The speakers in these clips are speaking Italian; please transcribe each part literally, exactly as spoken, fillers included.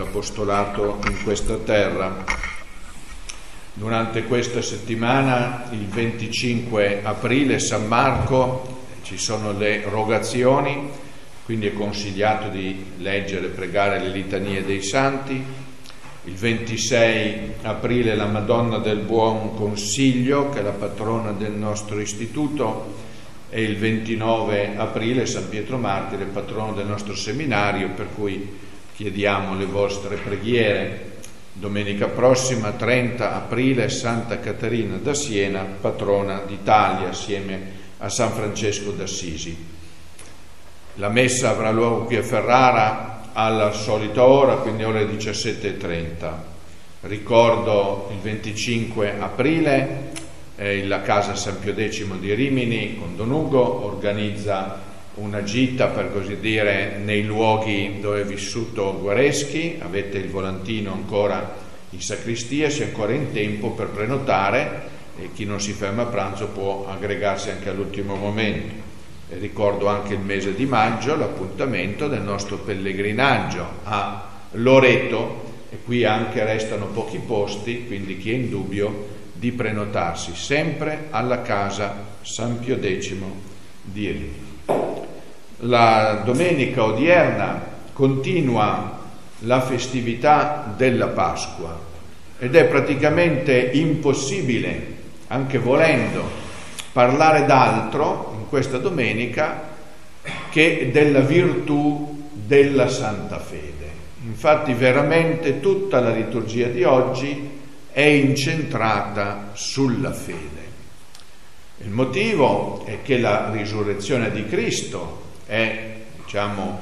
l'apostolato in questa terra. Durante questa settimana, il venticinque aprile, San Marco, ci sono le rogazioni, quindi è consigliato di leggere e pregare le litanie dei santi. Il ventisei aprile la Madonna del Buon Consiglio, che è la patrona del nostro istituto, e il ventinove aprile San Pietro Martire, patrono del nostro seminario, per cui chiediamo le vostre preghiere. Domenica prossima, trenta aprile, Santa Caterina da Siena, patrona d'Italia, assieme a San Francesco d'Assisi. La messa avrà luogo qui a Ferrara alla solita ora, quindi ore diciassette e trenta. Ricordo il venticinque aprile eh, la Casa San Pio X di Rimini con Don Ugo organizza una gita, per così dire, nei luoghi dove è vissuto Guareschi. Avete il volantino ancora in sacristia, si è ancora in tempo per prenotare, e chi non si ferma a pranzo può aggregarsi anche all'ultimo momento. E ricordo anche il mese di maggio, l'appuntamento del nostro pellegrinaggio a Loreto, e qui anche restano pochi posti, quindi chi è in dubbio di prenotarsi, sempre alla Casa San Pio X di Rimini. La domenica odierna continua la festività della Pasqua ed è praticamente impossibile, anche volendo, parlare d'altro in questa domenica che della virtù della Santa Fede. Infatti veramente tutta la liturgia di oggi è incentrata sulla fede. Il motivo è che la risurrezione di Cristo è, diciamo,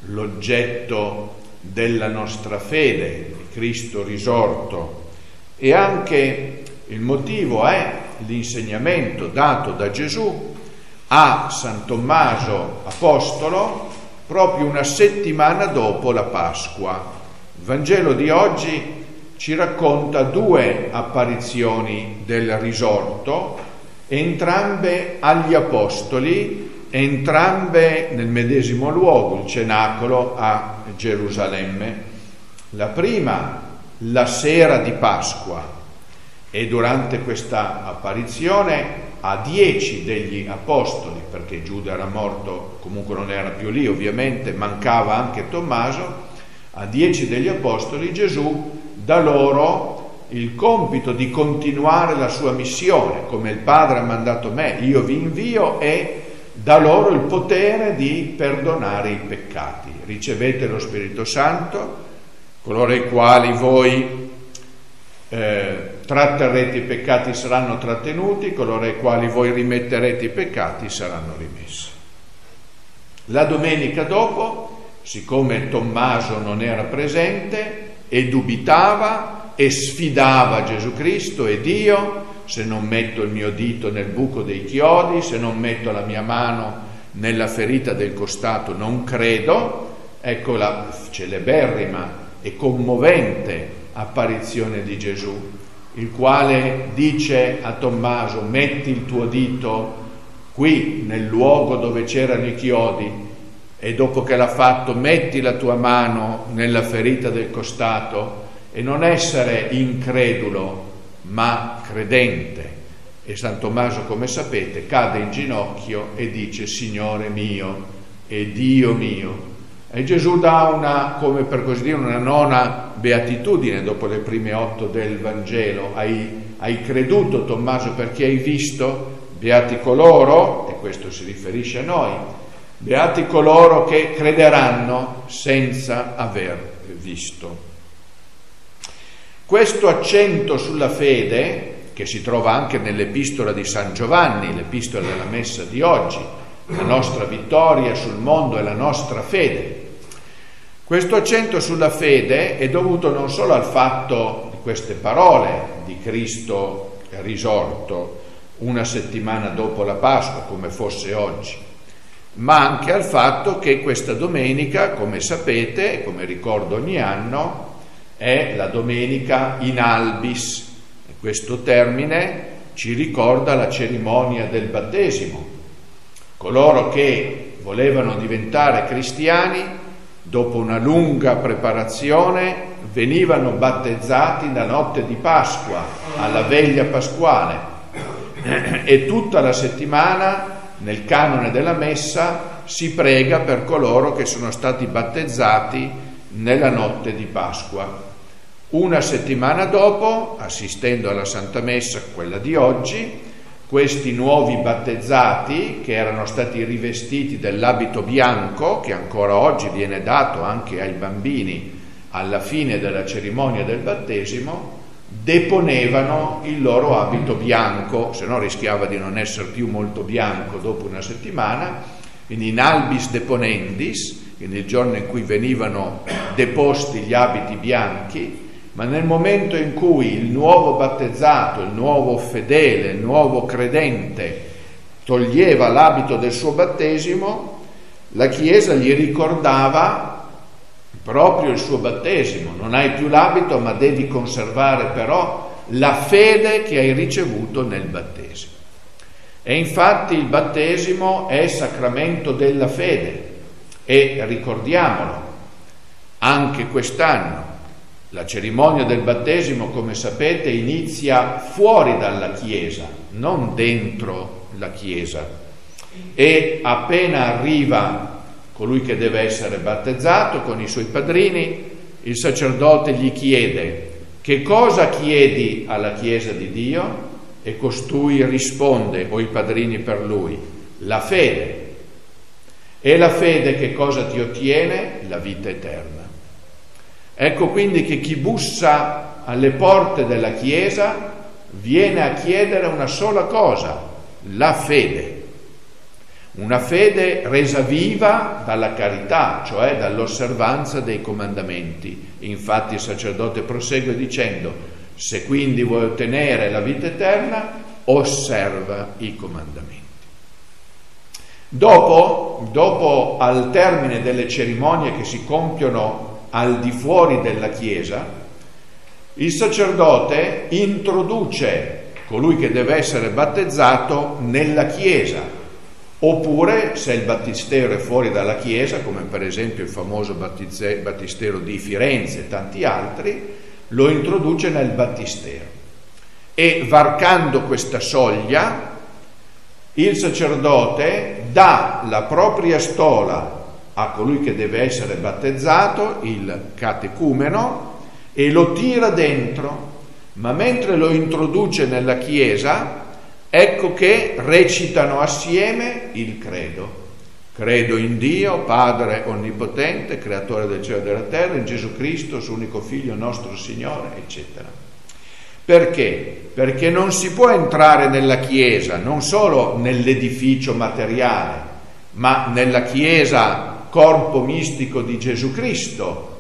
l'oggetto della nostra fede, di Cristo risorto, e anche il motivo è l'insegnamento dato da Gesù a San Tommaso Apostolo proprio una settimana dopo la Pasqua. Il Vangelo di oggi ci racconta due apparizioni del risorto, entrambe agli Apostoli, entrambe nel medesimo luogo, il cenacolo a Gerusalemme. La prima, la sera di Pasqua, e durante questa apparizione a dieci degli apostoli, perché Giuda era morto, comunque non era più lì ovviamente, mancava anche Tommaso, a dieci degli apostoli Gesù dà loro il compito di continuare la sua missione, come il Padre ha mandato me, io vi invio, e dà loro il potere di perdonare i peccati. Ricevete lo Spirito Santo, coloro ai quali voi eh, tratterrete i peccati saranno trattenuti, coloro ai quali voi rimetterete i peccati saranno rimessi. La domenica dopo, siccome Tommaso non era presente e dubitava e sfidava Gesù Cristo e Dio, se non metto il mio dito nel buco dei chiodi, se non metto la mia mano nella ferita del costato non credo, ecco la celeberrima e commovente apparizione di Gesù, il quale dice a Tommaso: metti il tuo dito qui nel luogo dove c'erano i chiodi, e dopo che l'ha fatto metti la tua mano nella ferita del costato, e non essere incredulo ma credente. E San Tommaso, come sapete, cade in ginocchio e dice: Signore mio e Dio mio. E Gesù dà una, come per così dire, una nona beatitudine dopo le prime otto del Vangelo. Hai, hai creduto, Tommaso, perché hai visto? Beati coloro, e questo si riferisce a noi, beati coloro che crederanno senza aver visto. Questo accento sulla fede, che si trova anche nell'epistola di San Giovanni, l'epistola della messa di oggi, la nostra vittoria sul mondo e la nostra fede. Questo accento sulla fede è dovuto non solo al fatto di queste parole di Cristo risorto una settimana dopo la Pasqua, come fosse oggi, ma anche al fatto che questa domenica, come sapete e come ricordo ogni anno, è la domenica in albis. E questo termine ci ricorda la cerimonia del battesimo. Coloro che volevano diventare cristiani, dopo una lunga preparazione, venivano battezzati la notte di Pasqua, alla veglia pasquale, e tutta la settimana nel canone della messa si prega per coloro che sono stati battezzati nella notte di Pasqua. Una settimana dopo, assistendo alla Santa Messa, quella di oggi, questi nuovi battezzati, che erano stati rivestiti dell'abito bianco, che ancora oggi viene dato anche ai bambini alla fine della cerimonia del battesimo, deponevano il loro abito bianco, se no rischiava di non essere più molto bianco dopo una settimana, quindi in albis deponendis, quindi il giorno in cui venivano deposti gli abiti bianchi. Ma nel momento in cui il nuovo battezzato, il nuovo fedele, il nuovo credente toglieva l'abito del suo battesimo, la Chiesa gli ricordava proprio il suo battesimo. Non hai più l'abito, ma devi conservare però la fede che hai ricevuto nel battesimo. E infatti il battesimo è sacramento della fede, e ricordiamolo, anche quest'anno la cerimonia del battesimo, come sapete, inizia fuori dalla Chiesa, non dentro la Chiesa, e appena arriva colui che deve essere battezzato con i suoi padrini, il sacerdote gli chiede: che cosa chiedi alla Chiesa di Dio? E costui risponde, o i padrini per lui: la fede. E la fede che cosa ti ottiene? La vita eterna. Ecco quindi che chi bussa alle porte della Chiesa viene a chiedere una sola cosa: la fede. Una fede resa viva dalla carità, cioè dall'osservanza dei comandamenti. Infatti il sacerdote prosegue dicendo: se quindi vuoi ottenere la vita eterna, osserva i comandamenti. Dopo, dopo al termine delle cerimonie che si compiono al di fuori della Chiesa, il sacerdote introduce colui che deve essere battezzato nella Chiesa, oppure se il battistero è fuori dalla Chiesa, come per esempio il famoso battistero di Firenze e tanti altri, lo introduce nel battistero. E varcando questa soglia, il sacerdote dà la propria stola a colui che deve essere battezzato, il catecumeno, e lo tira dentro, ma mentre lo introduce nella Chiesa, ecco che recitano assieme il credo. Credo in Dio, Padre Onnipotente, Creatore del cielo e della terra, in Gesù Cristo, suo unico Figlio, nostro Signore, eccetera. Perché? Perché non si può entrare nella Chiesa, non solo nell'edificio materiale, ma nella Chiesa corpo mistico di Gesù Cristo,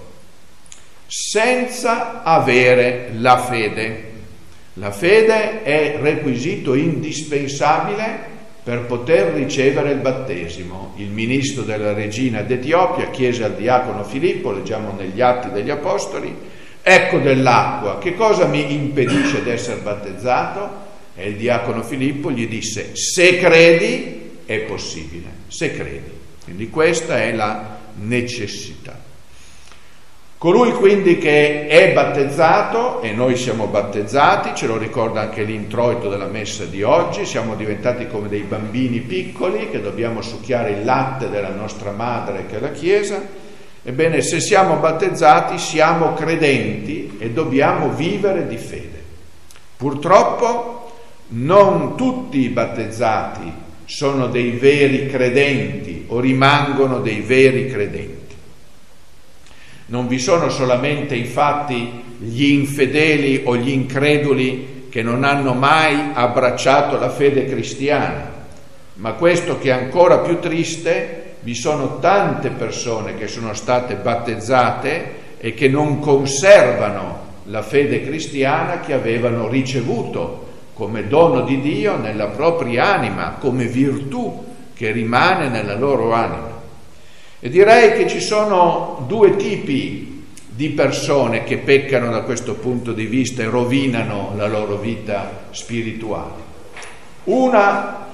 senza avere la fede. La fede è requisito indispensabile per poter ricevere il battesimo. Il ministro della regina d'Etiopia chiese al diacono Filippo, leggiamo negli Atti degli Apostoli: ecco dell'acqua, che cosa mi impedisce di essere battezzato? E il diacono Filippo gli disse: se credi è possibile, se credi. Quindi questa è la necessità. Colui quindi che è battezzato, e noi siamo battezzati, ce lo ricorda anche l'introito della messa di oggi, siamo diventati come dei bambini piccoli che dobbiamo succhiare il latte della nostra madre che è la Chiesa. Ebbene, se siamo battezzati siamo credenti e dobbiamo vivere di fede. Purtroppo non tutti i battezzati sono dei veri credenti o rimangono dei veri credenti. Non vi sono solamente infatti gli infedeli o gli increduli che non hanno mai abbracciato la fede cristiana, ma questo che è ancora più triste, vi sono tante persone che sono state battezzate e che non conservano la fede cristiana che avevano ricevuto come dono di Dio nella propria anima, come virtù che rimane nella loro anima. E direi che ci sono due tipi di persone che peccano da questo punto di vista e rovinano la loro vita spirituale. Una,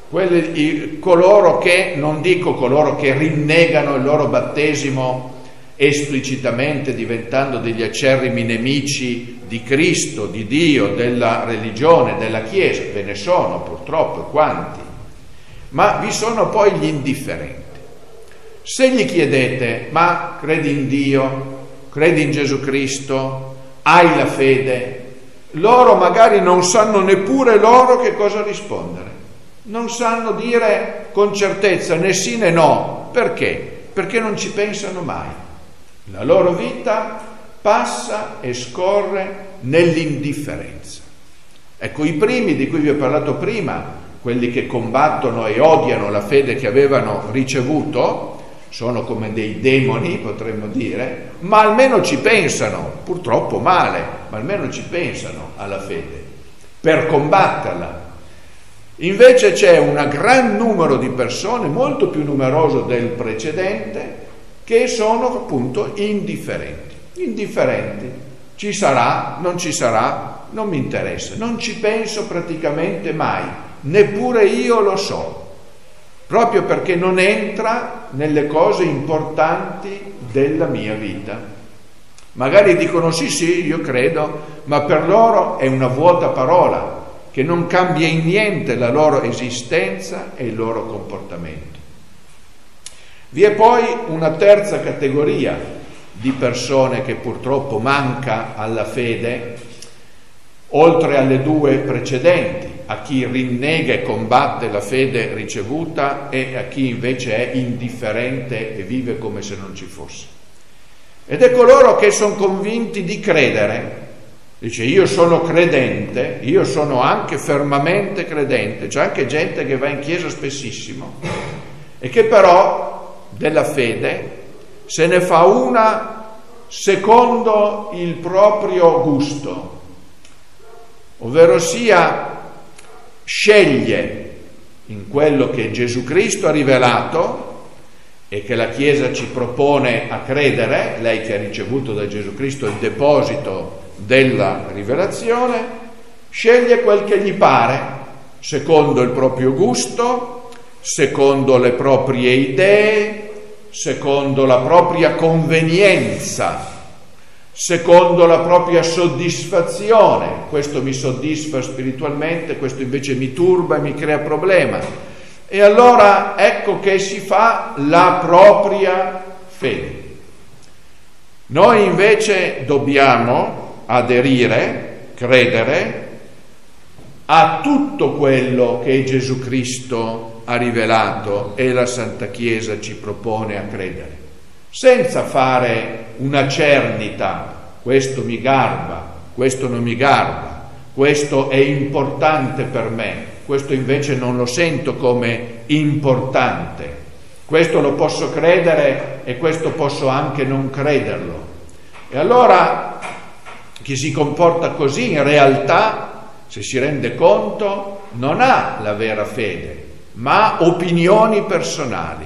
quelli, coloro che, non dico coloro che rinnegano il loro battesimo esplicitamente diventando degli acerrimi nemici di Cristo, di Dio, della religione, della Chiesa, ve ne sono purtroppo quanti, ma vi sono poi gli indifferenti. Se gli chiedete, ma credi in Dio, credi in Gesù Cristo, hai la fede, loro magari non sanno neppure loro che cosa rispondere, non sanno dire con certezza né sì né no. Perché? Perché non ci pensano mai. La loro vita passa e scorre nell'indifferenza. Ecco, i primi di cui vi ho parlato prima, quelli che combattono e odiano la fede che avevano ricevuto, sono come dei demoni, potremmo dire, ma almeno ci pensano, purtroppo male, ma almeno ci pensano alla fede, per combatterla. Invece c'è un gran numero di persone, molto più numeroso del precedente, che sono appunto indifferenti. Indifferenti. Ci sarà, non ci sarà, non mi interessa, non ci penso praticamente mai, neppure io lo so, proprio perché non entra nelle cose importanti della mia vita. Magari dicono sì sì, io credo, ma per loro è una vuota parola che non cambia in niente la loro esistenza e il loro comportamento. Vi è poi una terza categoria di persone che purtroppo manca alla fede, oltre alle due precedenti, a chi rinnega e combatte la fede ricevuta e a chi invece è indifferente e vive come se non ci fosse. Ed è coloro che sono convinti di credere. Dice, io sono credente, io sono anche fermamente credente. C'è anche gente che va in chiesa spessissimo e che però della fede se ne fa una secondo il proprio gusto, ovvero sia sceglie in quello che Gesù Cristo ha rivelato e che la Chiesa ci propone a credere, lei che ha ricevuto da Gesù Cristo il deposito della rivelazione, sceglie quel che gli pare, secondo il proprio gusto, secondo le proprie idee, secondo la propria convenienza, secondo la propria soddisfazione. Questo mi soddisfa spiritualmente, questo invece mi turba e mi crea problema. E allora ecco che si fa la propria fede. Noi invece dobbiamo aderire, credere a tutto quello che Gesù Cristo ha rivelato e la Santa Chiesa ci propone a credere, senza fare una cernita, questo mi garba, questo non mi garba, questo è importante per me, questo invece non lo sento come importante, questo lo posso credere e questo posso anche non crederlo. E allora chi si comporta così in realtà, se si rende conto, non ha la vera fede, ma opinioni personali,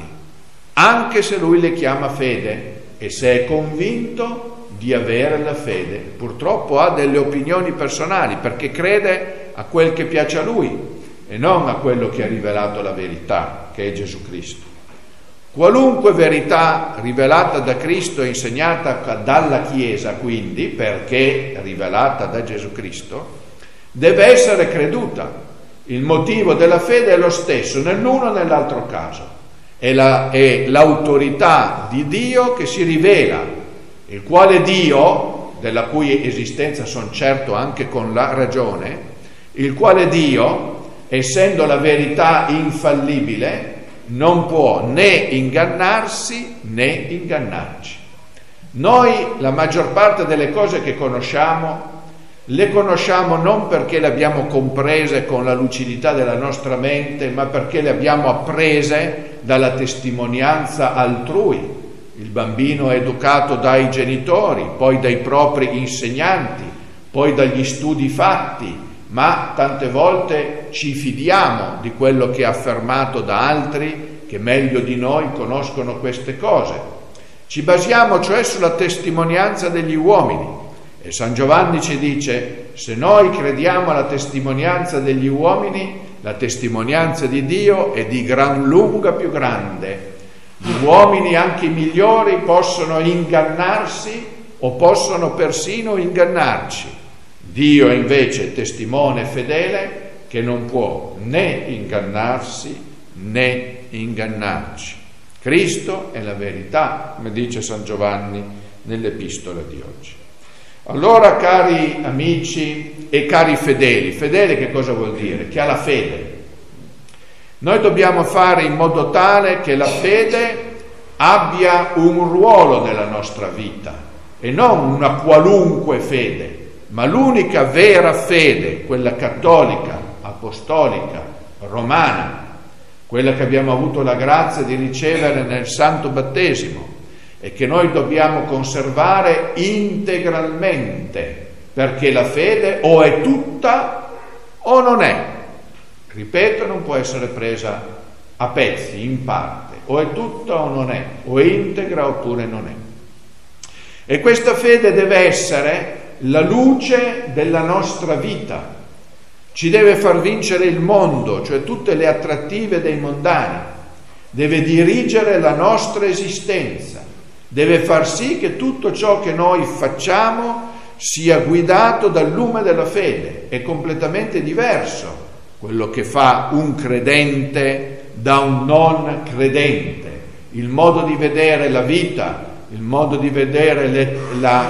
anche se lui le chiama fede e se è convinto di avere la fede. Purtroppo ha delle opinioni personali perché crede a quel che piace a lui e non a quello che ha rivelato la verità, che è Gesù Cristo. Qualunque verità rivelata da Cristo e insegnata dalla Chiesa, quindi, perché rivelata da Gesù Cristo, deve essere creduta. Il motivo della fede è lo stesso, nell'uno e nell'altro caso. È, la, è l'autorità di Dio che si rivela, il quale Dio, della cui esistenza sono certo anche con la ragione, il quale Dio, essendo la verità infallibile, non può né ingannarsi né ingannarci. Noi la maggior parte delle cose che conosciamo le conosciamo non perché le abbiamo comprese con la lucidità della nostra mente, ma perché le abbiamo apprese dalla testimonianza altrui. Il bambino è educato dai genitori, poi dai propri insegnanti, poi dagli studi fatti, ma tante volte ci fidiamo di quello che è affermato da altri che meglio di noi conoscono queste cose. Ci basiamo cioè sulla testimonianza degli uomini. E San Giovanni ci dice, se noi crediamo alla testimonianza degli uomini, la testimonianza di Dio è di gran lunga più grande. Gli uomini, anche i migliori, possono ingannarsi o possono persino ingannarci. Dio è invece testimone fedele che non può né ingannarsi né ingannarci. Cristo è la verità, come dice San Giovanni nell'epistola di oggi. Allora, cari amici e cari fedeli, fedele che cosa vuol dire? Che ha la fede. Noi dobbiamo fare in modo tale che la fede abbia un ruolo nella nostra vita e non una qualunque fede, ma l'unica vera fede, quella cattolica, apostolica, romana, quella che abbiamo avuto la grazia di ricevere nel Santo Battesimo e che noi dobbiamo conservare integralmente, perché la fede o è tutta o non è. Ripeto, non può essere presa a pezzi, in parte, o è tutta o non è, o è integra oppure non è. E questa fede deve essere la luce della nostra vita, ci deve far vincere il mondo, cioè tutte le attrattive dei mondani, deve dirigere la nostra esistenza, deve far sì che tutto ciò che noi facciamo sia guidato dal lume della fede. È completamente diverso quello che fa un credente da un non credente, il modo di vedere la vita, il modo di vedere le, la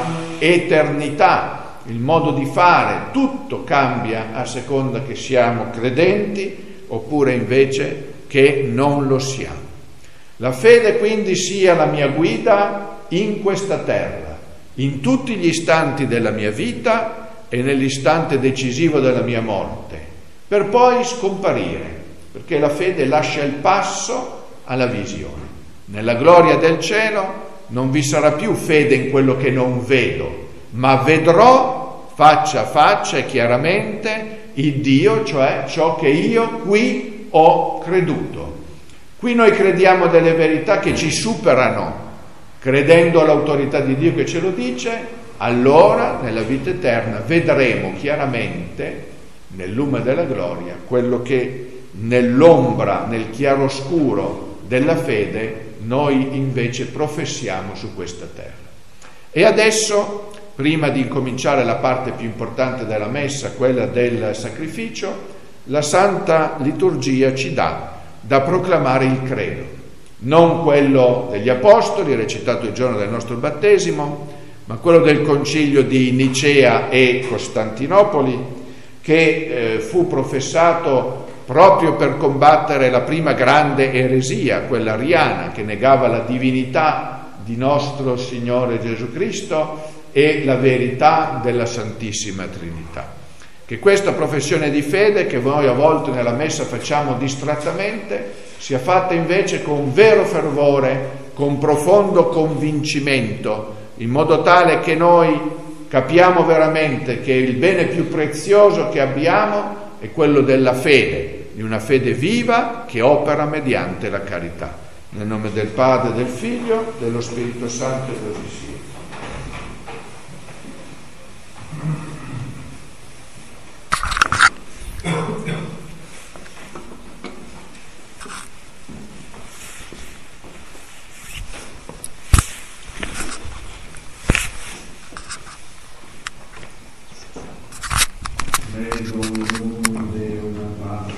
eternità, il modo di fare, tutto cambia a seconda che siamo credenti oppure invece che non lo siamo. La fede quindi sia la mia guida in questa terra, in tutti gli istanti della mia vita e nell'istante decisivo della mia morte, per poi scomparire, perché la fede lascia il passo alla visione. Nella gloria del cielo non vi sarà più fede in quello che non vedo, ma vedrò faccia a faccia e chiaramente il Dio, cioè ciò che io qui ho creduto. Qui noi crediamo delle verità che ci superano, credendo all'autorità di Dio che ce lo dice, allora nella vita eterna vedremo chiaramente nel lume della gloria quello che nell'ombra, nel chiaroscuro della fede noi invece professiamo su questa terra. E adesso, prima di incominciare la parte più importante della messa, quella del sacrificio, la Santa Liturgia ci dà da proclamare il credo, non quello degli Apostoli, recitato il giorno del nostro battesimo, ma quello del concilio di Nicea e Costantinopoli, che eh, fu professato proprio per combattere la prima grande eresia, quella ariana, che negava la divinità di nostro Signore Gesù Cristo e la verità della Santissima Trinità. Che questa professione di fede, che noi a volte nella messa facciamo distrattamente, sia fatta invece con vero fervore, con profondo convincimento, in modo tale che noi capiamo veramente che il bene più prezioso che abbiamo è quello della fede, di una fede viva che opera mediante la carità. Nel nome del Padre, del Figlio, dello Spirito Santo e così sia.